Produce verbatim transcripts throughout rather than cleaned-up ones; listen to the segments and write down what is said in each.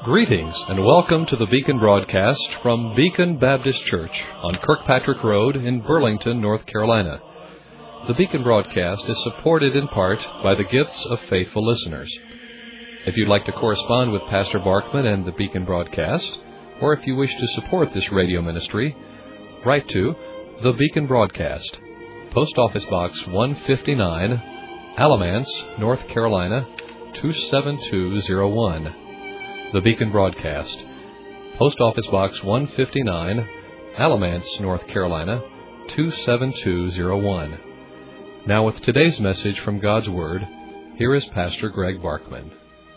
Greetings and welcome to the Beacon broadcast from Beacon Baptist Church on Kirkpatrick Road in Burlington, North Carolina. The Beacon broadcast is supported in part by the gifts of faithful listeners. If you'd like to correspond with Pastor Barkman and the Beacon broadcast, or if you wish to support this radio ministry, write to The Beacon Broadcast, Post Office Box one fifty-nine, Alamance, North Carolina, two seven two zero one. The Beacon Broadcast, Post Office Box one fifty-nine, Alamance, North Carolina, two seven two zero one. Now with today's message from God's Word, here is Pastor Greg Barkman.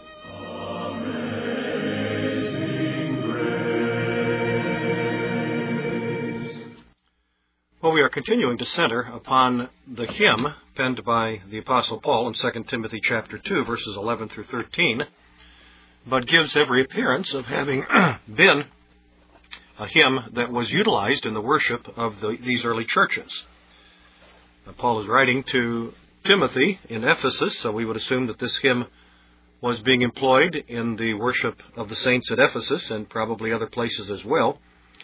Well, we are continuing to center upon the hymn penned by the Apostle Paul in Second Timothy chapter two, verses eleven through thirteen, but gives every appearance of having been a hymn that was utilized in the worship of the, these early churches. Now, Paul is writing to Timothy in Ephesus, so we would assume that this hymn was being employed in the worship of the saints at Ephesus and probably other places as well.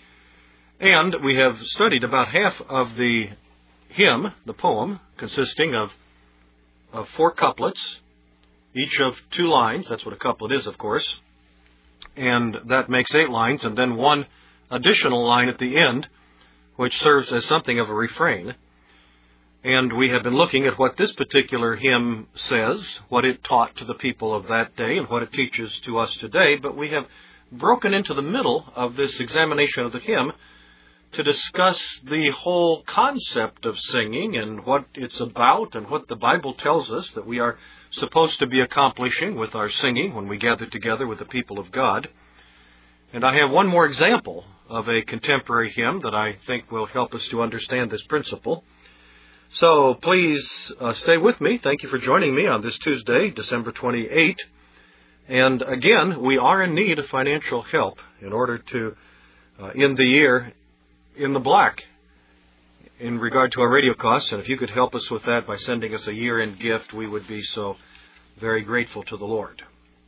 And we have studied about half of the hymn, the poem, consisting of, of four couplets, each of two lines. That's what a couplet is, of course. And that makes eight lines, and then one additional line at the end, which serves as something of a refrain. And we have been looking at what this particular hymn says, what it taught to the people of that day, and what it teaches to us today. But we have broken into the middle of this examination of the hymn to discuss the whole concept of singing and what it's about and what the Bible tells us that we are supposed to be accomplishing with our singing when we gather together with the people of God. And I have one more example of a contemporary hymn that I think will help us to understand this principle. So please uh, stay with me. Thank you for joining me on this Tuesday, December twenty-eighth. And again, we are in need of financial help in order to uh, end the year in the black in regard to our radio costs. And if you could help us with that by sending us a year-end gift, we would be so very grateful to the Lord.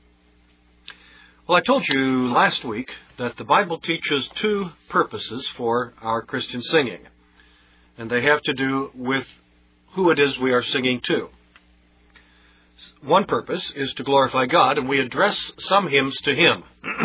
Well, I told you last week that the Bible teaches two purposes for our Christian singing, and they have to do with who it is we are singing to. One purpose is to glorify God, and we address some hymns to Him.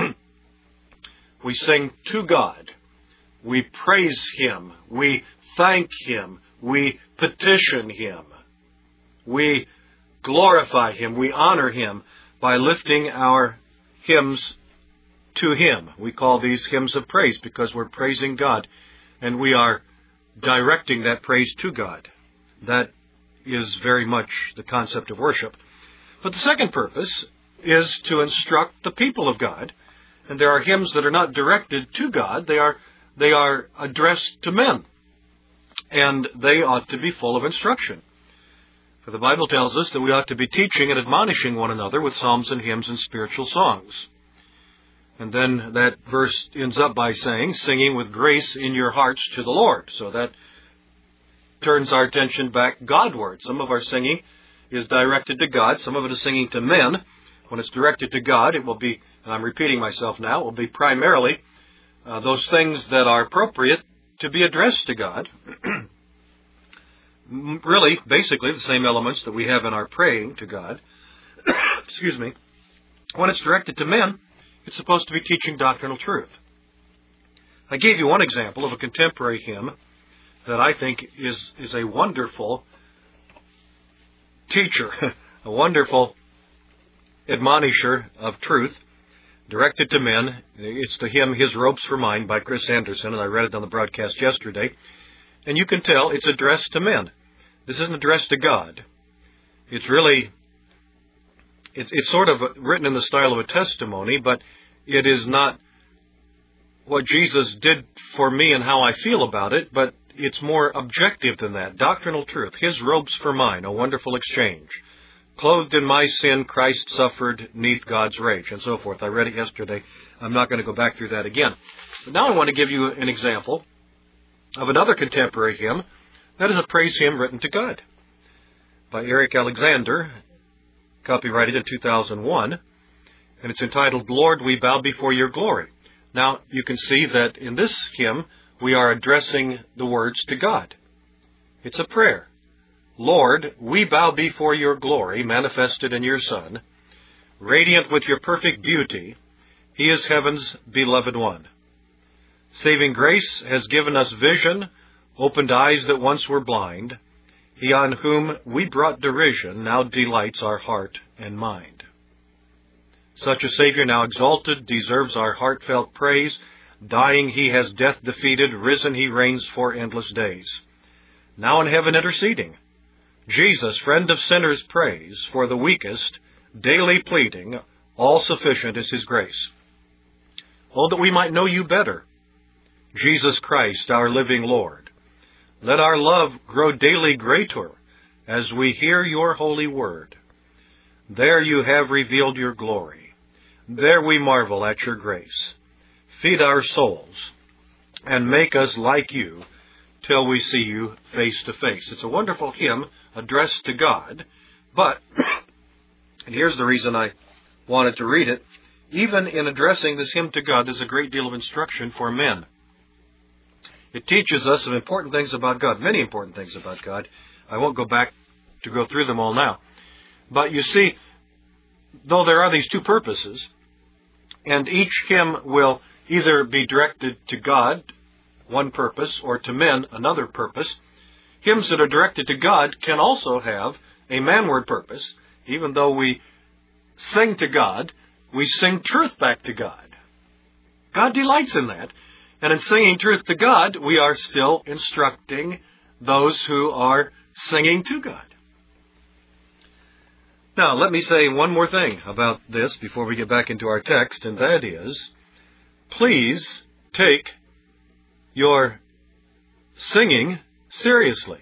We sing to God. We praise Him. We thank Him. We petition Him. We glorify Him. We honor Him by lifting our hymns to Him. We call these hymns of praise because we're praising God, and we are directing that praise to God. That is very much the concept of worship. But the second purpose is to instruct the people of God, and there are hymns that are not directed to God. They are They are addressed to men, and they ought to be full of instruction. For the Bible tells us that we ought to be teaching and admonishing one another with psalms and hymns and spiritual songs. And then that verse ends up by saying, singing with grace in your hearts to the Lord. So that turns our attention back Godward. Some of our singing is directed to God. Some of it is singing to men. When it's directed to God, it will be, and I'm repeating myself now, it will be primarily Uh, those things that are appropriate to be addressed to God. Really, basically, the same elements that we have in our praying to God. Excuse me. When it's directed to men, it's supposed to be teaching doctrinal truth. I gave you one example of a contemporary hymn that I think is, is a wonderful teacher, a wonderful admonisher of truth, directed to men. It's the hymn, His Robes for Mine, by Chris Anderson, and I read it on the broadcast yesterday. And you can tell it's addressed to men. This isn't addressed to God. It's really, it's, it's sort of written in the style of a testimony, but it is not what Jesus did for me and how I feel about it, but it's more objective than that. Doctrinal truth. His robes for mine, a wonderful exchange. Clothed in my sin, Christ suffered neath God's rage, and so forth. I read it yesterday. I'm not going to go back through that again. But now I want to give you an example of another contemporary hymn that is a praise hymn written to God by Eric Alexander, copyrighted in two thousand one. and it's entitled, Lord, We Bow Before Your Glory. Now, you can see that in this hymn, we are addressing the words to God. It's a prayer. Lord, we bow before your glory, manifested in your Son. Radiant with your perfect beauty, he is heaven's beloved one. Saving grace has given us vision, opened eyes that once were blind. He on whom we brought derision now delights our heart and mind. Such a Savior, now exalted, deserves our heartfelt praise. Dying, he has death defeated. Risen, he reigns for endless days. Now in heaven interceding, Jesus, friend of sinners, prays. For the weakest, daily pleading, all sufficient is his grace. Oh, that we might know you better, Jesus Christ, our living Lord. Let our love grow daily greater as we hear your holy word. There you have revealed your glory. There we marvel at your grace. Feed our souls and make us like you till we see you face to face. It's a wonderful hymn addressed to God, but, and here's the reason I wanted to read it, even in addressing this hymn to God, there's a great deal of instruction for men. It teaches us some important things about God, many important things about God. I won't go back to go through them all now. But you see, though there are these two purposes, and each hymn will either be directed to God, one purpose, or to men, another purpose, hymns that are directed to God can also have a manward purpose. Even though we sing to God, we sing truth back to God. God delights in that. And in singing truth to God, we are still instructing those who are singing to God. Now, let me say one more thing about this before we get back into our text, and that is, please take your singing seriously.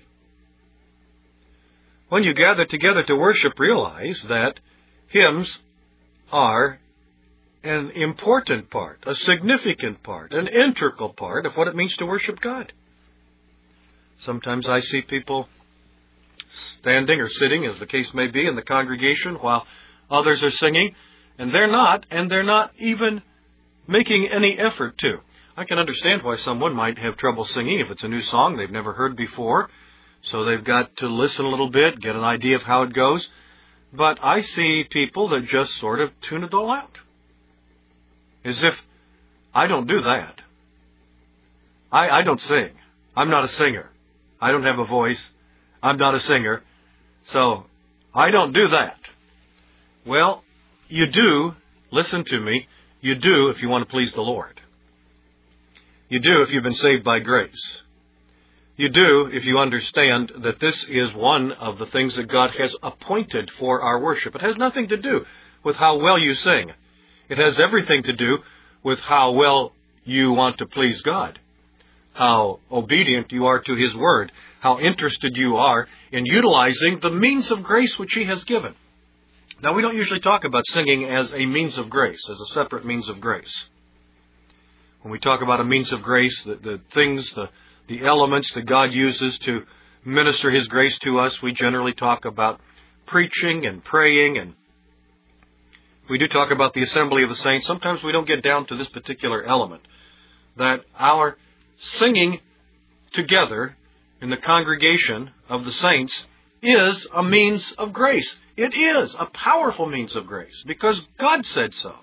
When you gather together to worship, realize that hymns are an important part, a significant part, an integral part of what it means to worship God. Sometimes I see people standing or sitting, as the case may be, in the congregation while others are singing, and they're not, and they're not even making any effort to. I can understand why someone might have trouble singing if it's a new song they've never heard before, so they've got to listen a little bit, get an idea of how it goes. But I see people that just sort of tune it all out. As if I don't do that. I, I don't sing. I'm not a singer. I don't have a voice. I'm not a singer. So I don't do that. Well, you do, listen to me, you do if you want to please the Lord. You do if you've been saved by grace. You do if you understand that this is one of the things that God has appointed for our worship. It has nothing to do with how well you sing. It has everything to do with how well you want to please God, how obedient you are to His Word, how interested you are in utilizing the means of grace which He has given. Now, we don't usually talk about singing as a means of grace, as a separate means of grace. When we talk about a means of grace, the, the things, the, the elements that God uses to minister His grace to us, we generally talk about preaching and praying, and we do talk about the assembly of the saints. Sometimes we don't get down to this particular element, that our singing together in the congregation of the saints is a means of grace. It is a powerful means of grace because God said so.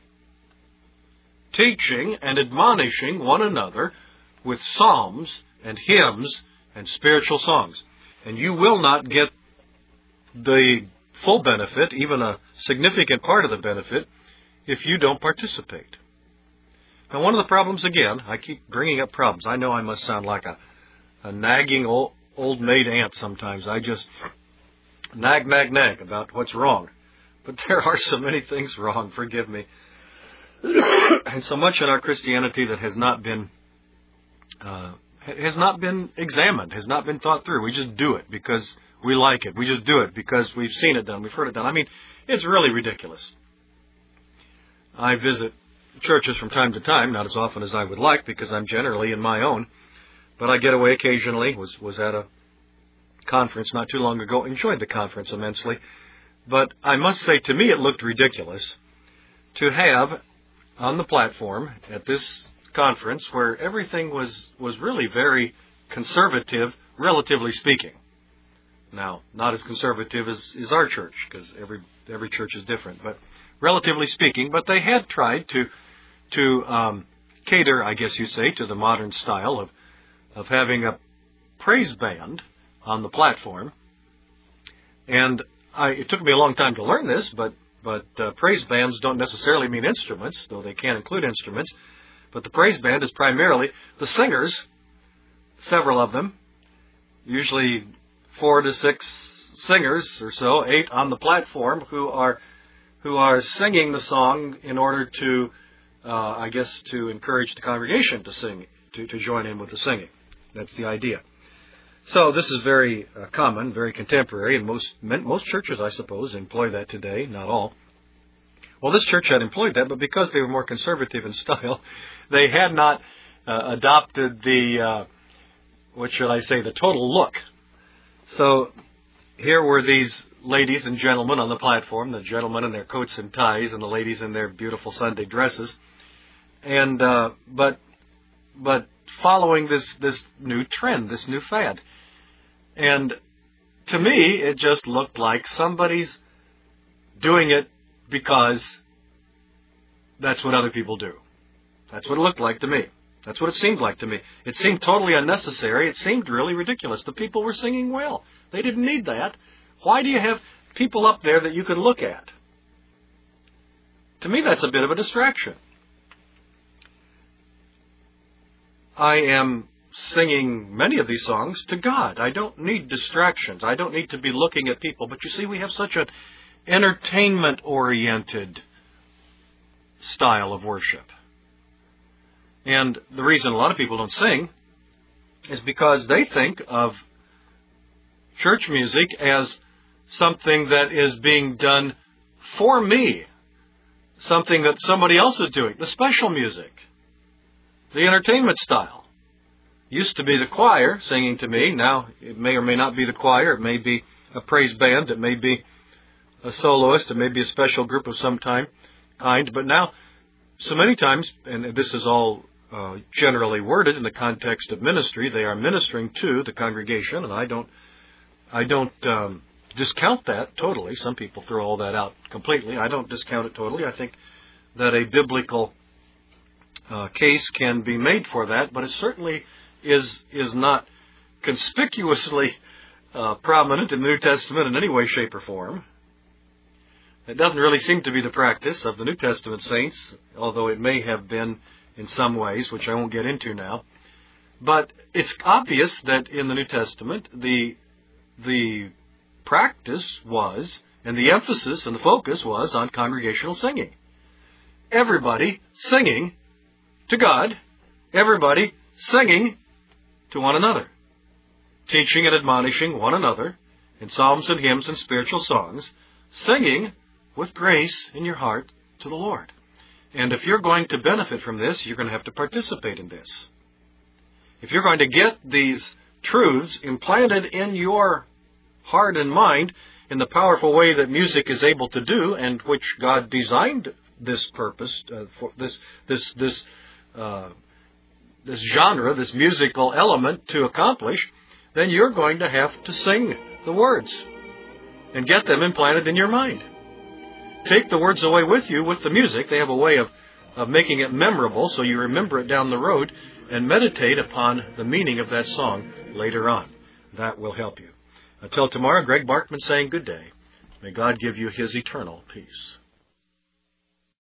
Teaching and admonishing one another with psalms and hymns and spiritual songs. And you will not get the full benefit, even a significant part of the benefit, if you don't participate. Now, one of the problems, again, I keep bringing up problems. I know I must sound like a, a nagging old, old maid aunt sometimes. I just nag, nag, nag about what's wrong. But there are so many things wrong, forgive me. And so much in our Christianity that has not been uh, has not been examined, has not been thought through. We just do it because we like it. We just do it because we've seen it done, we've heard it done. I mean, it's really ridiculous. I visit churches from time to time, not as often as I would like because I'm generally in my own, but I get away occasionally. Was was at a conference not too long ago, enjoyed the conference immensely. But I must say, to me, it looked ridiculous to have on the platform at this conference where everything was, was really very conservative, relatively speaking. Now, not as conservative as is our church, because every every church is different, but relatively speaking. But they had tried to to um, cater, I guess you'd say, to the modern style of of having a praise band on the platform. And I, it took me a long time to learn this, but but uh, praise bands don't necessarily mean instruments, though they can include instruments. But the praise band is primarily the singers, several of them, usually four to six singers or so, eight on the platform, who are who are singing the song in order to, uh, I guess, to encourage the congregation to sing, to, to join in with the singing. That's the idea. So this is very uh, common, very contemporary, and most most churches, I suppose, employ that today. Not all. Well, this church had employed that, but because they were more conservative in style, they had not uh, adopted the, uh, what should I say, the total look. So here were these ladies and gentlemen on the platform, the gentlemen in their coats and ties and the ladies in their beautiful Sunday dresses. And uh, but but following this, this new trend, this new fad. And to me, it just looked like somebody's doing it because that's what other people do. That's what it looked like to me. That's what it seemed like to me. It seemed totally unnecessary. It seemed really ridiculous. The people were singing well. They didn't need that. Why do you have people up there that you can look at? To me, that's a bit of a distraction. I am singing many of these songs to God. I don't need distractions. I don't need to be looking at people. But you see, we have such an entertainment-oriented style of worship. And the reason a lot of people don't sing is because they think of church music as something that is being done for me, something that somebody else is doing. The special music, the entertainment style. Used to be the choir singing to me. Now it may or may not be the choir. It may be a praise band. It may be a soloist. It may be a special group of some time, kind. But now, so many times, and this is all uh, generally worded in the context of ministry, they are ministering to the congregation, and I don't, I don't um, discount that totally. Some people throw all that out completely. I don't discount it totally. I think that a biblical uh, case can be made for that, but it certainly is is not conspicuously uh, prominent in the New Testament in any way, shape, or form. It doesn't really seem to be the practice of the New Testament saints, although it may have been in some ways, which I won't get into now. But it's obvious that in the New Testament, the the practice was, and the emphasis and the focus was on congregational singing. Everybody singing to God, everybody singing to one another, teaching and admonishing one another in psalms and hymns and spiritual songs, singing with grace in your heart to the Lord. And if you're going to benefit from this, you're going to have to participate in this. If you're going to get these truths implanted in your heart and mind in the powerful way that music is able to do, and which God designed this purpose, uh, for this this this uh, this genre, this musical element to accomplish, then you're going to have to sing the words and get them implanted in your mind. Take the words away with you with the music. They have a way of, of making it memorable so you remember it down the road, and meditate upon the meaning of that song later on. That will help you. Until tomorrow, Greg Barkman saying good day. May God give you His eternal peace.